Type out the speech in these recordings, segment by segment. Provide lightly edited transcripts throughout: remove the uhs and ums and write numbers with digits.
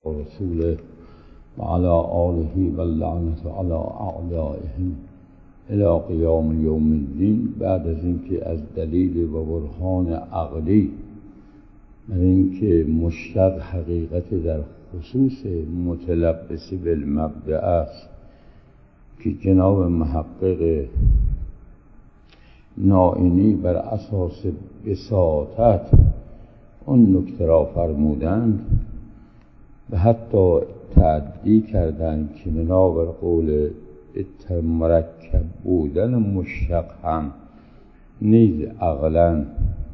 ورسوله وعلى آله واللعنة على أعدائهم إلى قیام یوم الدین. بعد از اینکه از دلیل و برهان عقلی بر اینکه مشتق حقیقت در خصوص متلبس بالمبدأ است که جناب محقق نائینی بر اساس بساطت اون نکته را فرمودند و حتی تعدی کردند که بنابر قول مرکب بودن مشتق هم نیز عقلاً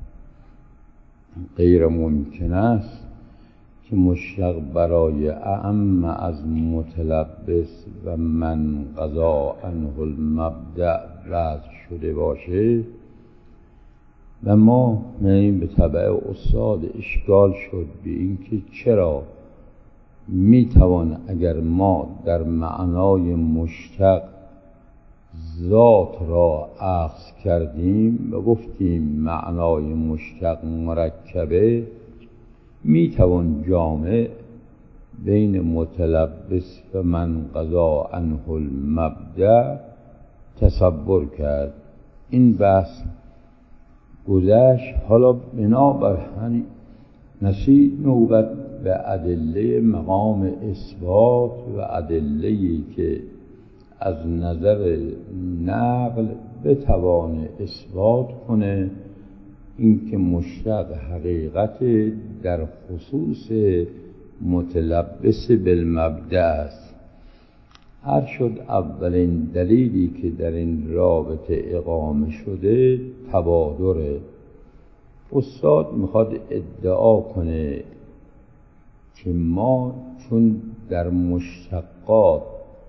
غیر ممکن است که مشتق برای اعم از متلبس و من قضا عنه المبدأ وضع شده باشه. و ما به تبع استاد اشکال شد به اینکه چرا میتوان اگر ما در معنای مشتق ذات را اخذ کردیم و گفتیم معنای مشتق مرکبه، میتوان جامع بین متلبس و من قضا عنه المبدأ تصور کرد. این بحث گذشت. حالا بنابر همین رسید نوبت به ادله مقام اثبات و ادله‌ای که از نظر نقل بتوان اثبات کنه اینکه مشتق حقیقت در خصوص متلبس بالمبدأ است. هر شد اولین دلیلی که در این رابطه اقامه شده تبادره. استاد میخواد ادعا کنه که ما چون در مشتقات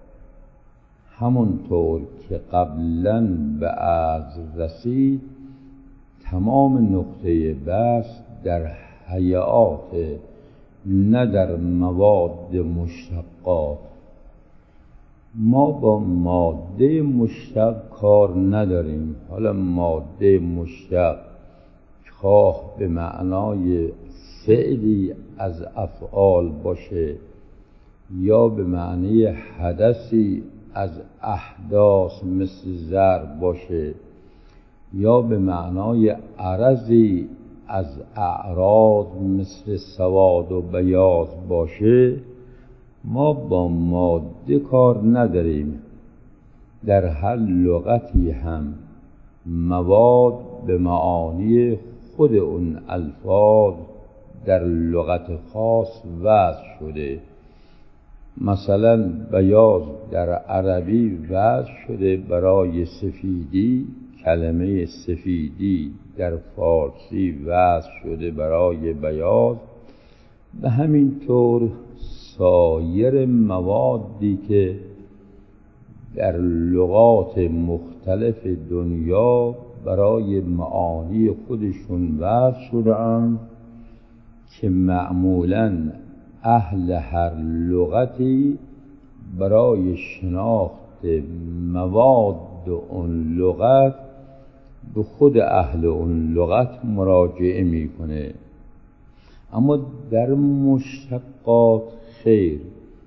همونطور که قبلاً به عرض رسید تمام نقطه بحث در هیئات نه در مواد مشتقات. ما با ماده مشتق کار نداریم. حالا ماده مشتق خواه به معنای فعلی از افعال باشه یا به معنی حدثی از احداث مثل ضرب باشه یا به معنای عرضی از اعراض مثل سواد و بیاض باشه، ما با ماده کار نداریم. در هر لغتی هم مواد به معانی خود اون الفاظ در لغت خاص وضع شده. مثلا بیاض در عربی وضع شده برای سفیدی، کلمه سفیدی در فارسی وضع شده برای بیاض. و همینطور سایر موادی که در لغات مختلف دنیا برای معانی خودشون وضع شده‌اند که معمولاً اهل هر لغتی برای شناخت مواد اون لغت به خود اهل اون لغت مراجعه میکنه. اما در مشتقات خیر،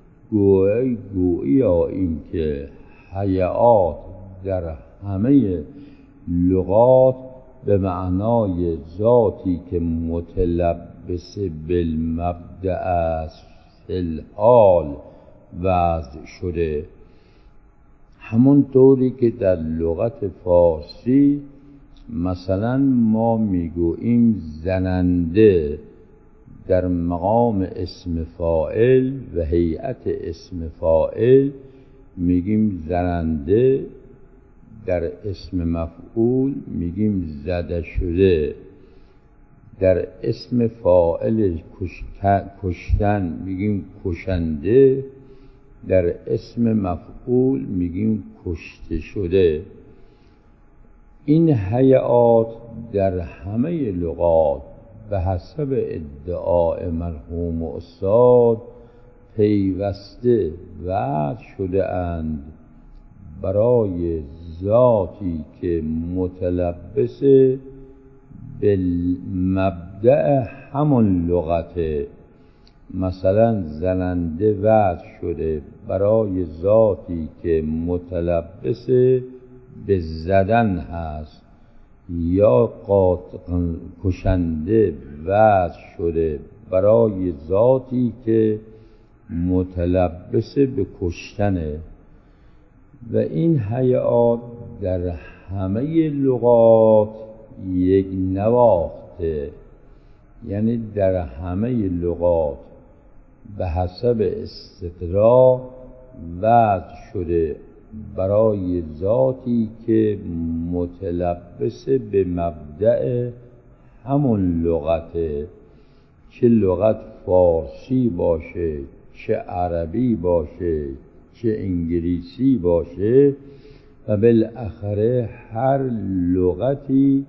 گویی این که هیئات در همه لغات به معنای ذاتی که متلبس بالمبدأ است فی الحال وضع شده. همون طوری که در لغت فارسی مثلا ما میگوییم زننده در مقام اسم فاعل و هیئت اسم فاعل میگیم زننده، در اسم مفعول میگیم زده شده، در اسم فاعل کشتن میگیم کشنده، در اسم مفعول میگیم کشته شده. این هیئات در همه لغات به حسب ادعای مرحوم استاد پیوسته وضع شده اند برای ذاتی که متلبس بالمبدأ همون لغته مثلا زننده وضع شده برای ذاتی که متلبس به زدن هست، یا کشنده وضع شده برای ذاتی که متلبس به کشتنه. و این هیئات در همه لغات یک نواخته، یعنی در همه لغات به حسب استقرا وضع شده برای ذاتی که متلبس به مبدأ همون لغته، چه لغت فارسی باشه، چه عربی باشه، چه انگلیسی باشه، و بالاخره هر لغتی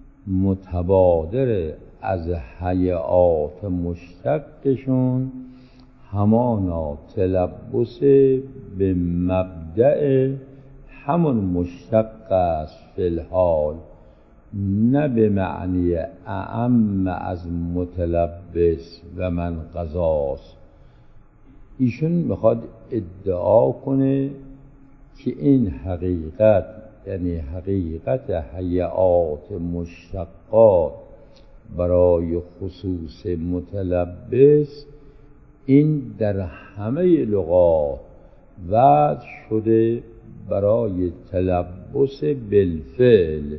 متبادر از هیئات مشتقشون همانا تلبس به مبدأ همون مشتق است فی الحال، نه به معنی اعم از متلبس و من قضاست. ایشون میخواد ادعا کنه که این حقیقت، یعنی حقیقت هیئات مشتقات برای خصوص متلبس، این در همه لغات وضع شده برای تلبس بالفعل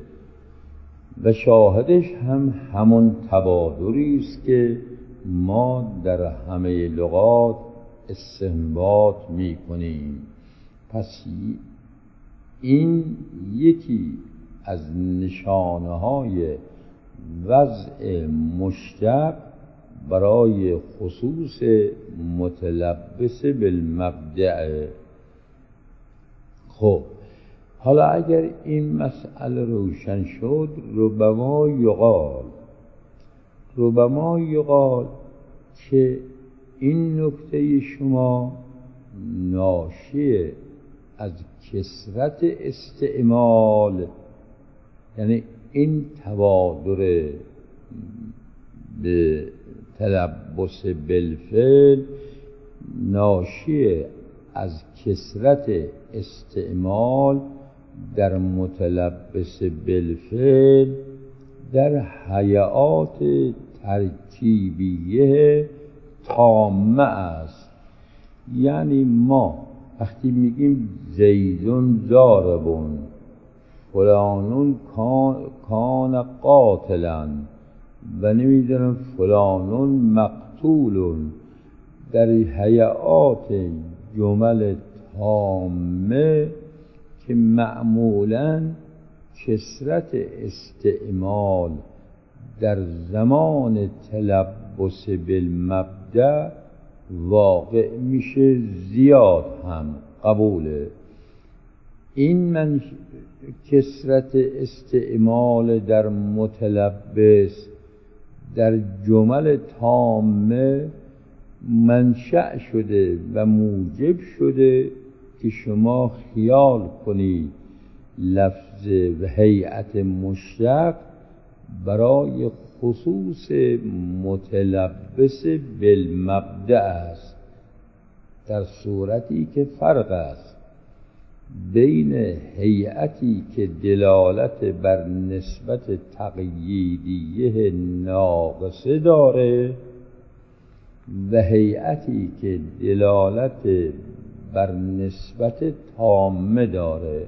و شاهدش هم همون تبادری است که ما در همه لغات استنباط می‌کنیم. پس این یکی از نشانه‌های وضع مشتق برای خصوص متلبس بالمبدأ. خب حالا اگر این مسئله روشن شد، ربما یقال که این نکته شما ناشی از کثرت استعمال، یعنی این تبادر به تلبس بالفعل ناشی از کثرت استعمال در متلبس بالفعل در هیئات ترکیبیه تامه است. یعنی ما وقتی میگیم زیدون ضاربون، فلانون کان قاتلا، و نمیدونم فلانون مقتولون، در هیئات جمل تامه که معمولاً کثرت استعمال در زمان تلبس بالمبدأ واقع میشه، زیاد هم قبوله. این من کثرت استعمال در متلبس در جمل تامه منشأ شده و موجب شده که شما خیال کنید لفظ و هیئت مشتق برای خصوص متلبس بالمبدأ است، در صورتی که فرق است بین هیئتی که دلالت بر نسبت تقییدیه ناقصه داره و هیئتی که دلالت بر نسبت تامه داره.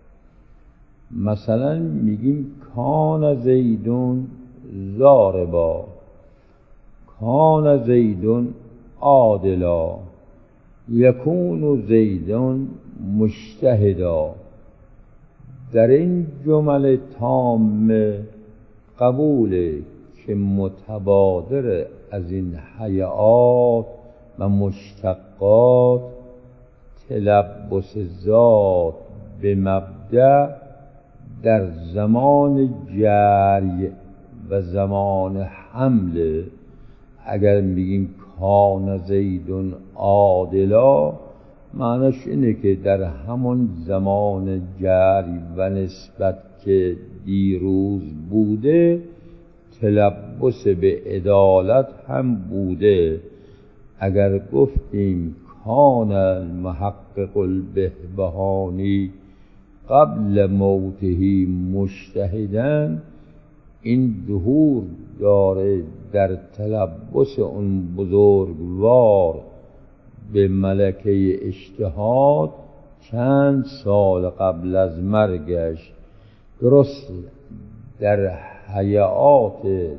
مثلا میگیم کان زیدون ضاربا، کان زیدون عادلا، یکون زیدون مجتهدا. در این جمل تامه قبوله که متبادر از این هیئات و مشتقات تلبس ذات به مبدأ در زمان جری و زمان حمل. اگر میگیم کان زیدون عادلا، معنیش اینه که در همون زمان جری و نسبت که دیروز بوده تلبس به عدالت هم بوده، اگر گفتیم کان المحقق البهبهانی قبل موته مجتهدا، این ظهور داره در تلبس اون بزرگوار به ملکه اجتهاد چند سال قبل از مرگش. درست در حیات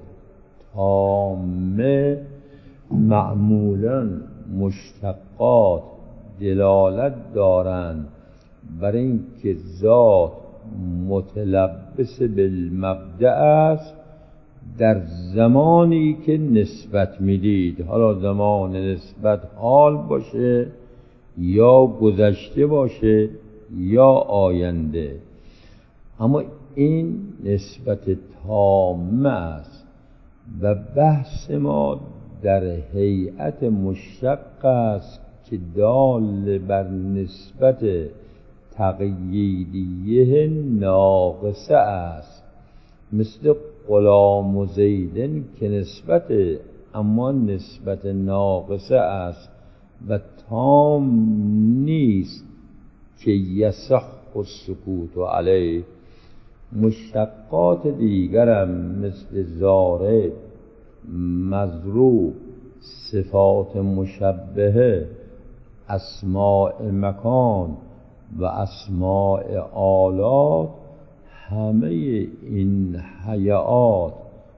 تامه معمولا مشتقات دلالت دارند بر این که ذات متلبس بالمبدأ است در زمانی که نسبت میدید، حالا زمان نسبت حال باشه یا گذشته باشه یا آینده. اما این نسبت تامه است و بحث ما در هیئت مشتق است که دال بر نسبت تقییدیه ناقصه است، مثل غلام و زیدن که نسبت اما نسبت ناقصه است و تام نیست که یصح السکوت علیه. مشتقات دیگرم مثل ضارب، مضروب، صفات مشبهه، اسماء مکان و اسماء آلات، همه این حیات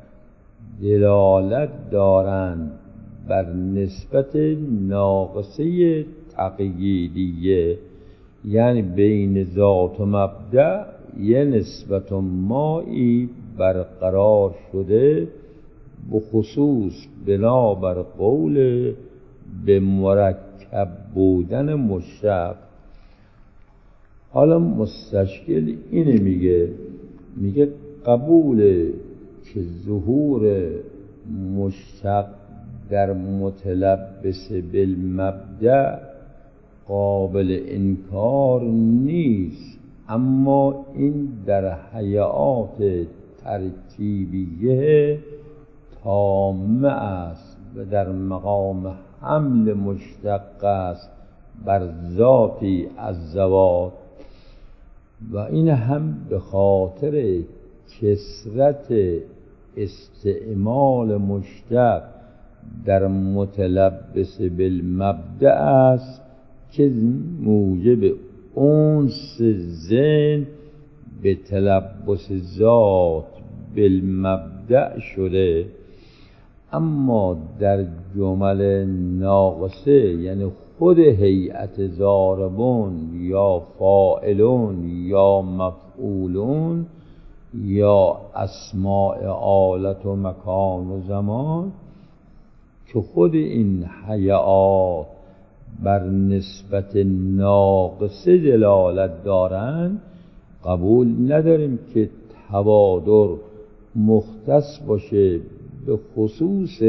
دلالت دارند بر نسبت ناقصه تقییدیه، یعنی بین ذات و مبدأ یه نسبت مایی برقرار شده، بخصوص بنابر قول به مرکب بودن مشتق. حالا مستشکل اینه میگه قبول که ظهور مشتق در متلبس بالمبدأ قابل انکار نیست، اما این در حیات ترکیبیه تامه است و در مقام حمل مشتق است بر ذاتی از ذوات، و این هم به خاطر کثرت استعمال مشتق در متلبس بالمبدأ است که موجب انس ذهن به تلبس ذات بالمبدأ شده. اما در جمل ناقصه، یعنی خود هیئت ضاربون یا فاعلون یا مفعولون یا اسماء آلت و مکان و زمان، که خود این حیات بر نسبت ناقصه دلالت دارند، قبول نداریم که تبادر مختص باشه به خصوص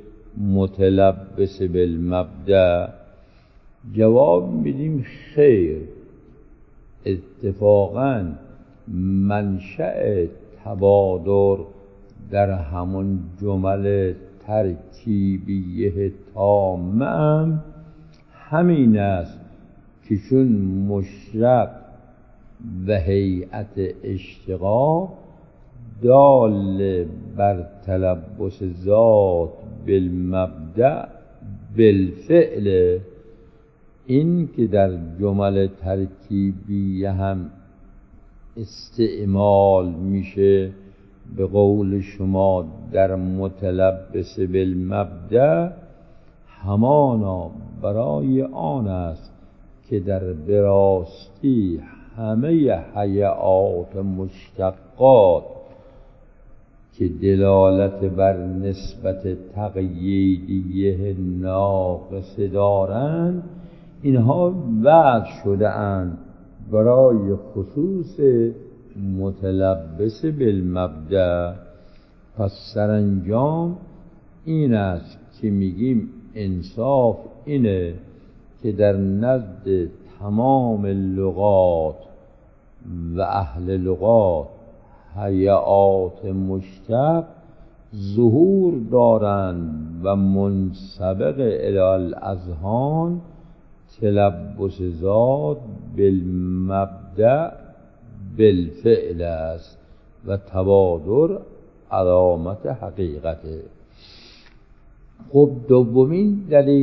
متلبس بالمبدأ. جواب میدیم خیر، اتفاقاً منشأ تبادر در همون جمل ترکیبیه تامه همین است که چون مشتق و هیئت اشتقاق دال بر تلبس ذات بالمبدأ بالفعل، این که در جمل ترکیبیه هم استعمال میشه به قول شما در متلبس بالمبدأ، همانا برای آن است که در براستی همه حیات مشتقات که دلالت بر نسبت تقییدیه ناقصه دارند، اینها وضع شده اند برای خصوص متلبس بالمبدأ. پس سرانجام این است که میگیم انصاف اینه که در نزد تمام لغات و اهل لغات حیات مشتق ظهور دارند و منسبق الی الاذهان تلبس ذات بالمبدأ بالفعل است و تبادر علامت حقیقته. خب دومین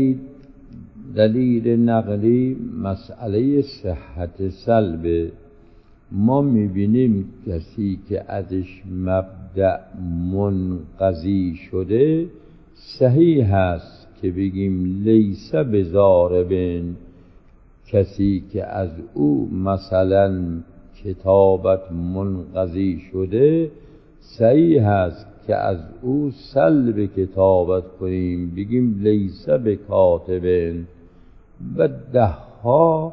دلیل نقلی مسئله صحت سلب. ما میبینیم کسی که ازش مبدأ منقضی شده صحیح هست که بگیم لیس بضاربن. کسی که از او مثلا کتابت منقضی شده صحیح هست که از او سلب کتابت کنیم بگیم لیس بکاتبن. و دهها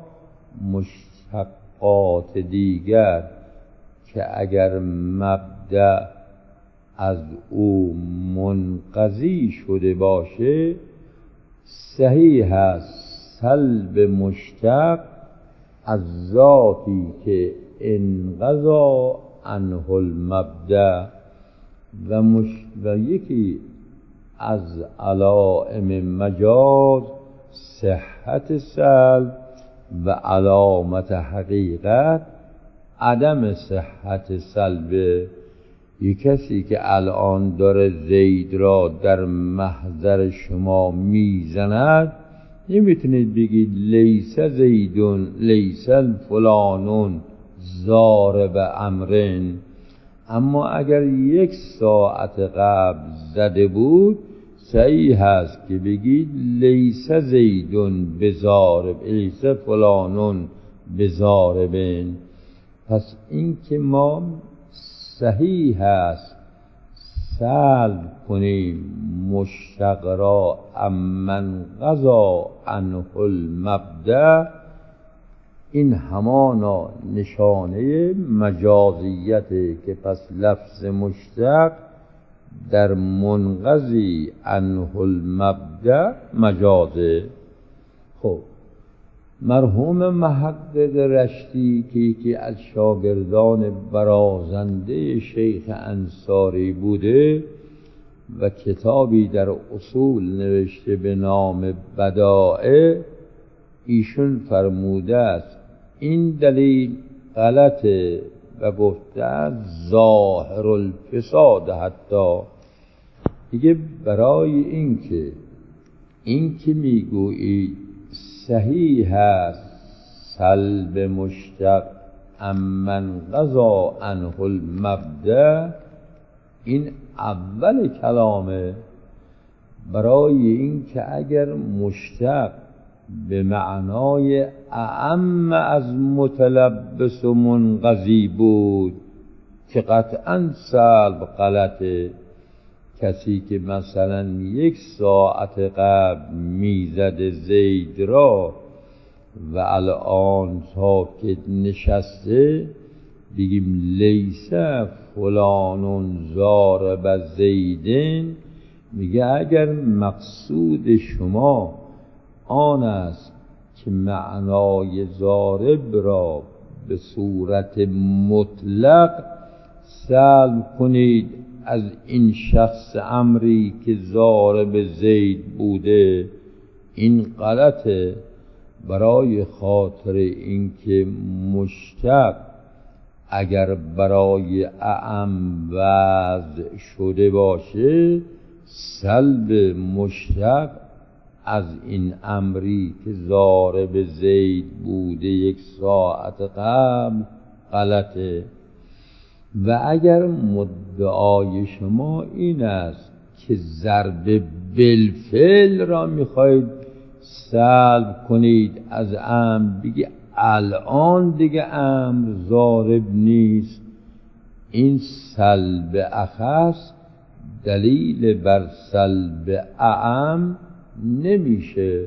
مشتقات دیگر که اگر مبدأ از او منقضی شده باشه صحیح است سلب مشتق از ذاتی که انقضا عنه المبدأ. و یکی از علائم مجاز صحت سلب و علامت حقیقت عدم صحت سلب. یک کسی که الان داره زید را در محضر شما میزند نمیتونید بگید لیس زیدون لیس فلانون ضارب امرن. اما اگر یک ساعت قبل زده بود صحیح هست که بگید لیس زیدون بضارب لیس فلانون بضاربن. پس این که ما صحیح هست سلب کنیم مشتق را امن قضا عنه المبدأ، این همانا نشانه مجازیته که پس لفظ مشتق در منقضی عنه المبدأ مجازه. خب مرحوم محقق رشتی که یکی از شاگردان برازنده شیخ انصاری بوده و کتابی در اصول نوشته به نام بدائع، ایشون فرموده است این دلیل غلطه و گفته است ظاهر الفساد. حتی دیگه برای این که میگویید صحیح است سلب مشتق امن قضا عنه المبدأ، این اول کلامه. برای این که اگر مشتق به معنای اعم از متلبس و منقضی بود که قطعا سلب غلطه. کسی که مثلا یک ساعت قبل میزد زید را و الان ساکت نشسته بگیم لیس فلانون ضارب زیدن، میگه اگر مقصود شما آن است که معنای ضارب را به صورت مطلق سلب کنید از این شخص امری که ضارب زید بوده، این غلطه. برای خاطر اینکه مشتق اگر برای اعم وضع شده باشه سلب مشتق از این امری که ضارب زید بوده یک ساعت قبل غلطه. و اگر مدعای شما این است که ضرب بالفعل را میخواید سلب کنید از امر، بگی الان دیگه امر ضارب نیست، این سلب اخص دلیل بر سلب اعم نمیشه.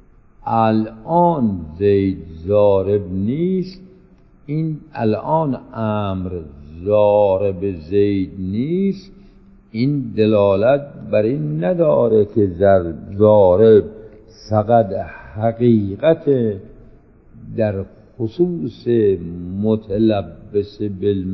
الان زید ضارب نیست، این الان امر ضارب زید نیست، این دلالت بر این نداره که ضارب فقط حقیقت در خصوص متلبس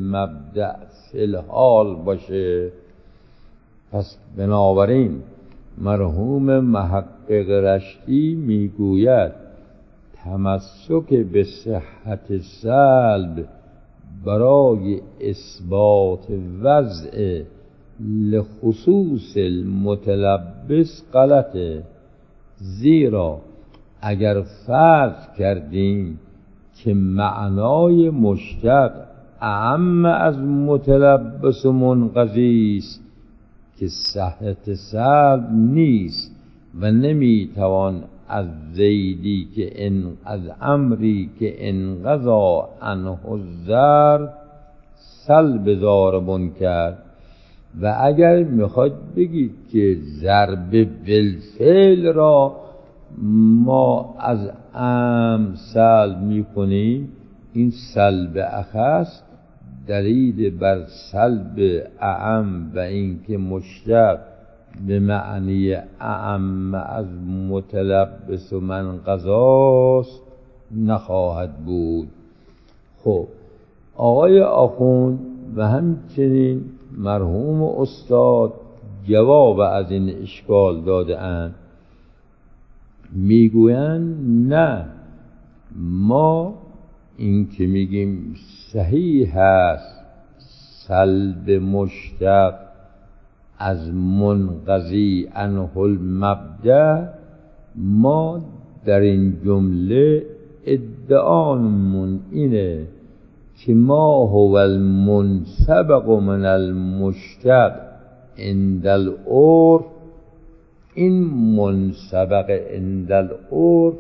بالمبدأ فی الحال باشه. پس بنابراین مرحوم محقق رشتی میگوید تمسک به صحت سلب برای اثبات وضع لخصوص المتلبس غلطه، زیرا اگر فرض کردیم که معنای مشتق اعم از متلبس و منقضی است که صحت سلب نیست و نمیتوان از زیدی که از امری که انقضا عنه الضرب سلب ضاربون کرد. و اگر میخواید بگید که ضرب بالفعل را ما از سلب میکنیم، این سلب اخص دلیل بر سلب اعم و اینکه مشتق به معنی اعم از متلبس و منقضاست نخواهد بود. خب آقای آخوند و همچنین مرحوم استاد جواب از این اشکال داده اند، میگویند نه، ما این که میگیم صحیح هست سلب مشتق از منقضی عنه المبدأ، ما در این جمله ادعامون اینه که ما هو المنسبق من المشتق عند العرف، این منسبق عند العرف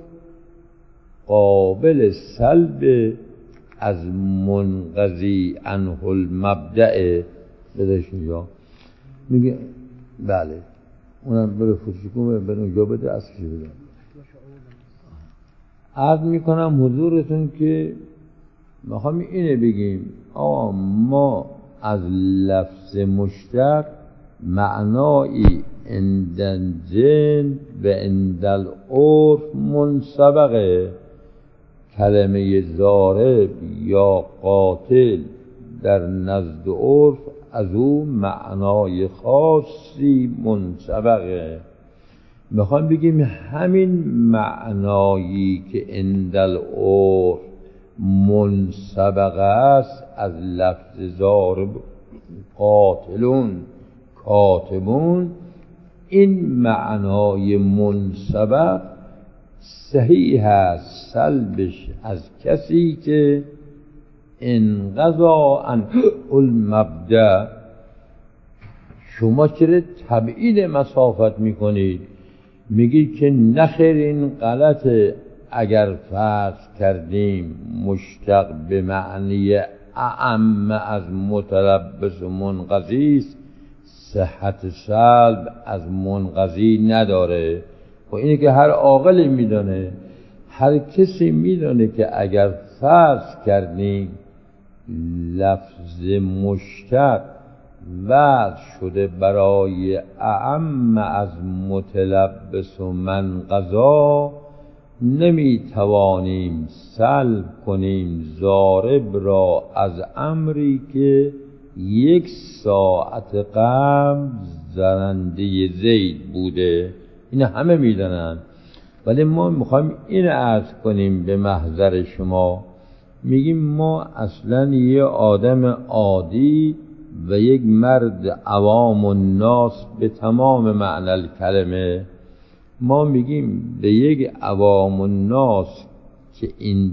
قابل سلب از منقضی عنه المبدأ. بدهش اینجا میگه بله اونم بره فوتیکون بره اونجا بده اصلش بده. عرض میکنم حضورتون که میخوام اینه بگیم آقا ما از لفظ مشتق معنایی عند الجن و عند العرف منسبقه. کلمه ضارب یا قاتل در نزد عرف از او معنای خاصی منسبقه. میخوام بگیم همین معنایی که عند العرف منسبق است از لفظ ضارب قاتلون کاتبون، این معنای منسبق صحیح است سلبش از کسی که انقضا عن المبدأ. شما چرا تبعید مسافت میکنید؟ میگید که نخیر این غلطه. اگر فرض کردیم مشتق به معنی اعم از متلبس و منقضی است، صحت سلب از منقضی نداره. و اینه که هر عاقلی میدونه، هر کسی میدونه که اگر فرض کردیم لفظ مشتق وضع شده برای اعم از متلبس و منقضا، نمیتوانیم سلب کنیم ضارب را از امری که 1 ساعت قبل زننده زید بوده. این همه میدونن، ولی ما میخوایم این عرض کنیم به محضر شما. میگیم ما اصلا یه آدم عادی و یک مرد عوام الناس به تمام معنی الکلمه، ما میگیم به یک عوام الناس که این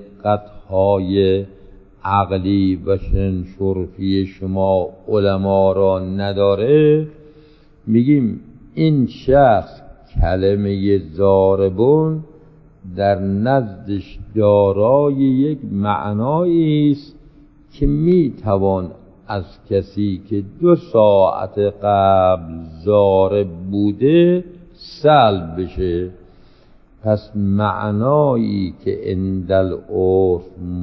دقت‌های عقلی و شرفی شما علما را نداره، میگیم این شخص کلمه ضاربون در نزدش دارای یک معنایی است که میتوان از کسی که 2 ساعت قبل ضارب بوده سلب بشه. پس معنایی که عند العرف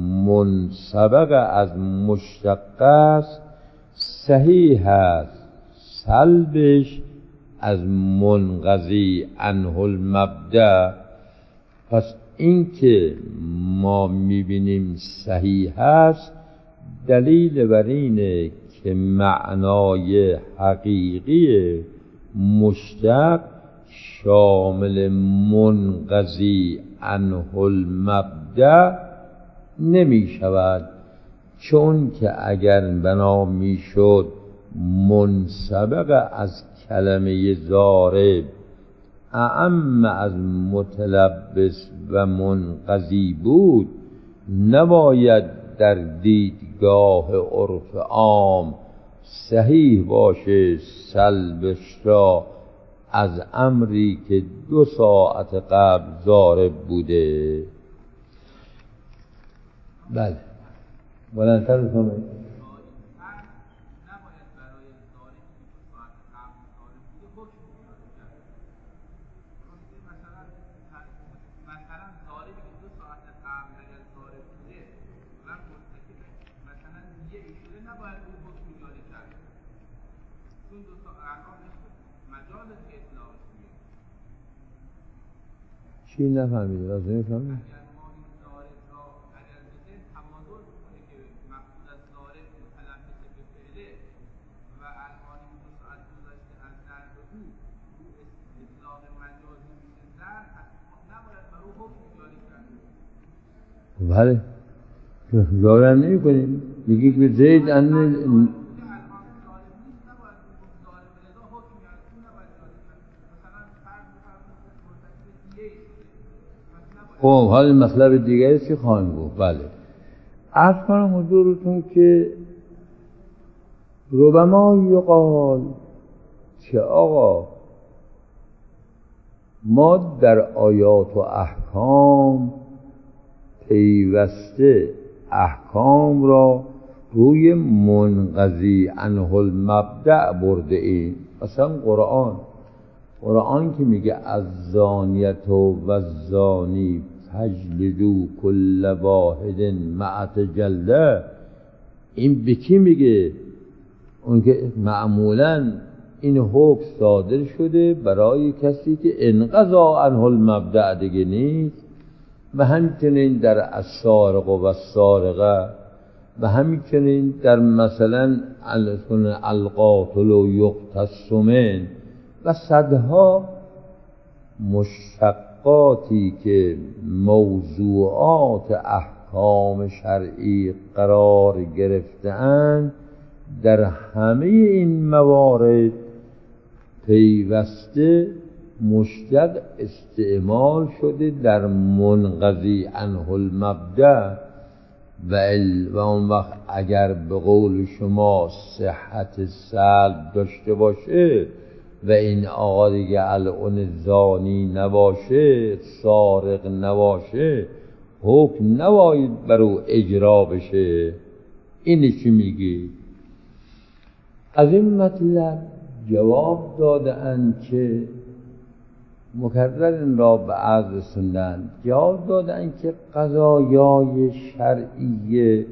منسبق از مشتق است صحیح است سلبش از منقضی عنه المبدأ. پس این که ما میبینیم صحیح است دلیل بر اینه که معنای حقیقی مشتق شامل منقضی عنه المبدأ نمی شود، چون که اگر بنا می شد منسبق از کلمه ضارب اعم از متلبس و منقضی بود، نباید در دیدگاه عرف عام صحیح باشه سلبش را از امری که 2 ساعت قبل ضارب بوده. بله بلندتر بکنم. چی نفهمیده؟ لازم نفهمیده؟ بله ظاهرم نمی کنیم، میگی که زید خب حال مطلب دیگری چی خواهیم گفت. بله عرض کنم حضورتون که ربما یقال که آقا ما در آیات و احکام پیوسته احکام را روی منقضی عنه المبدأ برده ایم. مثلا قرآن که میگه الزانیة و الزانی فاجلدوا کل واحد مئة جلده، این به کی میگه؟ اون که معمولا این حکم صادر شده برای کسی که انقضا عنه المبدأ دیگه نیست، و همچنین در السارق و السارقه، و همچنین در مثلا القاتل و یقتص من و صدها مشتقاتی که موضوعات احکام شرعی قرار گرفته‌اند. در همه این موارد پیوسته مشتق استعمال شده در منقضی عنه المبدأ، و اون وقت اگر به قول شما صحت سلب داشته باشه و این آقا دیگه الان زانی نباشه، سارق نباشه، حکم نباید برو اجرا بشه. اینی چی میگی؟ از این مطلب جواب داده اند که مکرر این را به عرض رسوندند، جواب داده اند که قضایای شرعیه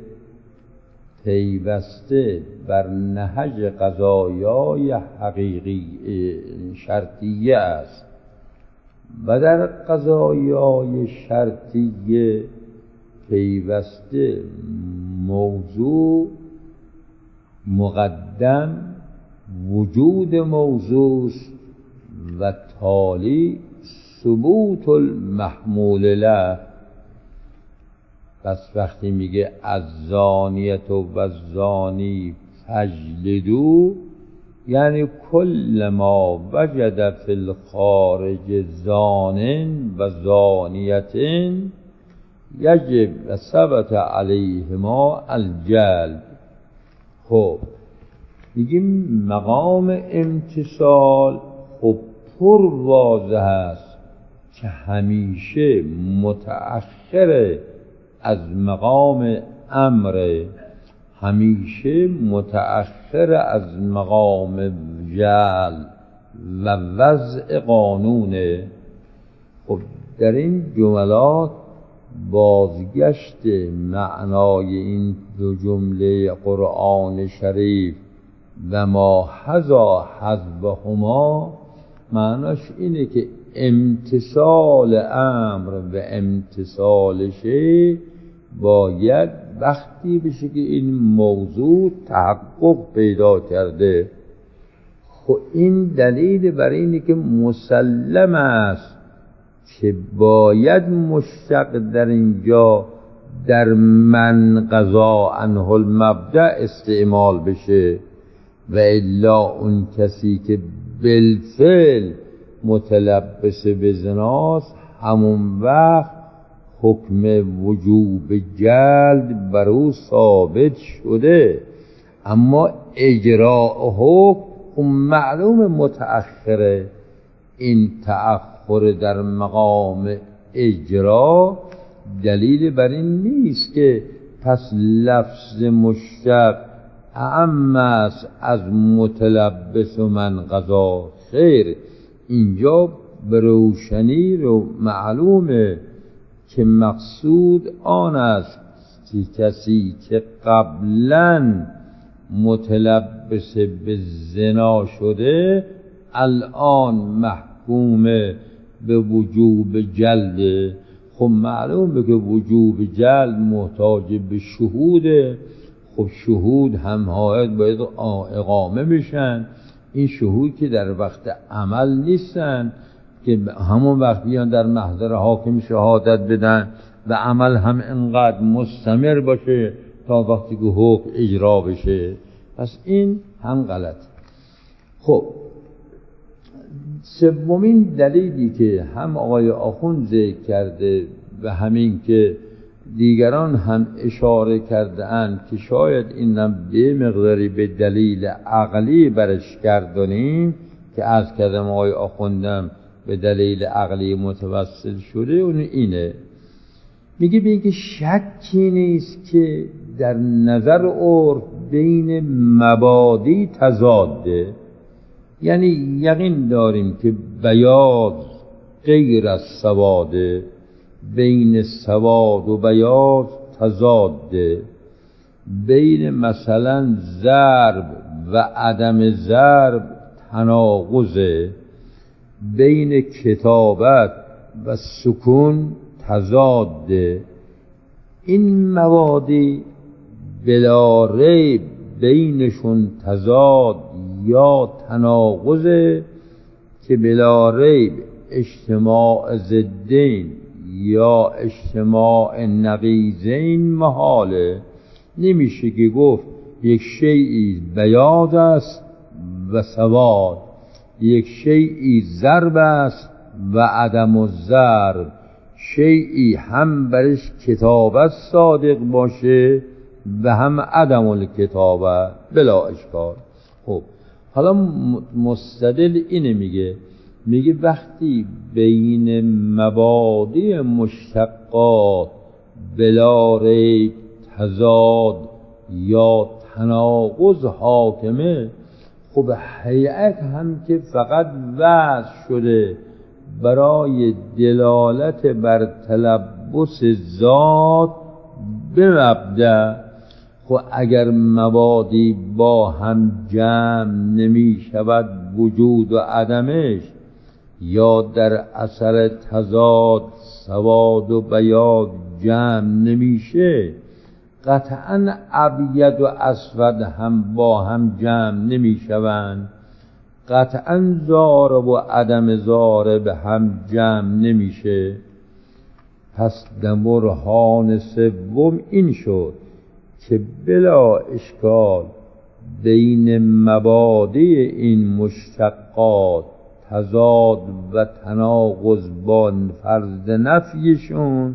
پیوسته بر نهج قضایای حقیقی شرطیه است، و در قضایای شرطیه پیوسته موضوع مقدم وجود موضوع و تالی ثبوت المحمول له. پس وقتی میگه الزانیة و الزانی فاجلدوا، یعنی کل ما وجد فی الخارج زان و زانیة یجب و ثبت علیهما الجلد. خب میگیم مقام امتصال خب پر واضح است که همیشه متأخر از مقام امر، همیشه متأخر از مقام جعل و وضع قانونه. خب در این جملات بازگشت معنای این 2 جمله قرآن شریف و ما حذا حذبهما معناش اینه که امتصال امر و امتصال شی باید وقتی بشه که این موضوع تحقق پیدا کرده. خب این دلیل برای اینه که مسلم است که باید مشتق در اینجا در من قضا عنه المبدأ استعمال بشه، و الا اون کسی که بالفعل متلبس به زناست همون وقت حکم وجوب جلد بر او ثابت شده، اما اجراء حکم معلوم متأخره. این تأخر در مقام اجرا دلیل بر این نیست که پس لفظ مشتق اعم است از متلبس و من قضا. خیر، اینجا به روشنی رو معلومه که مقصود آن است که کسی که قبلاً متلبس به زنا شده الان محکوم به وجوب جلد. خب معلومه که وجوب جلد محتاج به شهوده. خب شهود هم باید اقامه بشن. این شهود که در وقت عمل نیستن که همون وقت بیان در محضر حاکم شهادت بدن و عمل هم انقدر مستمر باشه تا وقتی که حکم اجرا بشه. پس این هم غلط. خب سومین دلیلی که هم آقای آخوند ذکر کرده و همین که دیگران هم اشاره کرده اند که شاید اینم به مقداری به دلیل عقلی برش گردانیم که از کردم آقای آخوندم به دلیل عقلی متوسل شده، اون اینه، میگه به اینکه شکی نیست که در نظر عرف بین مبادی تضاده، یعنی یقین داریم که بیاض غیر از سواده، بین سواد و بیاض تضاده، بین مثلا ضرب و عدم ضرب تناقضه، بین کتابت و سکون تضاده. این موادی بلا ریب بینشون تضاد یا تناقضه که بلا ریب اجتماع ضدین یا اجتماع نقیضین محاله. نمیشه که گفت یک شیئی بیاض است و سواد، یک شیئی ضرب است و عدم الضرب، شیئی هم برش کتابت صادق باشه و هم عدم الکتابت بلا اشکال. خب حالا مستدل اینه میگه وقتی بین مبادی مشتقات بلا ریب تضاد یا تناقض حاکمه، خب هیئت هم که فقط وضع شده برای دلالت بر تلبس ذات به مبدأ، خب اگر مبادی با هم جمع نمی شود وجود و عدمش، یا در اثر تضاد سواد و بیاض جمع نمیشه، قطعا ابید و اسود هم با هم جمع نمی شوند، قطعا ضارب و عدم ضارب هم جمع نمیشه. پس در برهان سوم این شد که بلا اشکال بین مبادی این مشتقات تضاد و تناقض با فرض نفیشون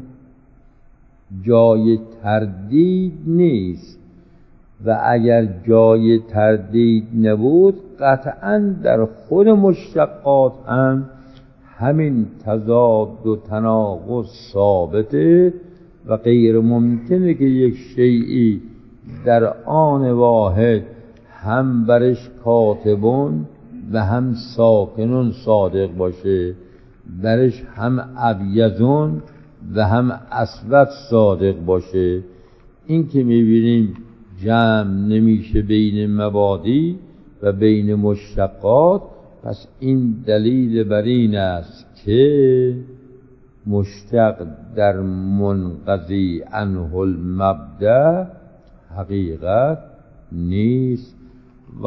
جای تردید نیست، و اگر جای تردید نبود قطعا در خود مشتقات هم همین تضاد و تناقض ثابته و غیر ممکنه که یک شیئی در آن واحد هم برش کاتبون و هم ساکنون صادق باشه، برش هم ابیضون و هم اسود صادق باشه. این که میبینیم جمع نمیشه بین مبادی و بین مشتقات، پس این دلیل بر این است که مشتق در منقضی عنه المبدأ حقیقت نیست.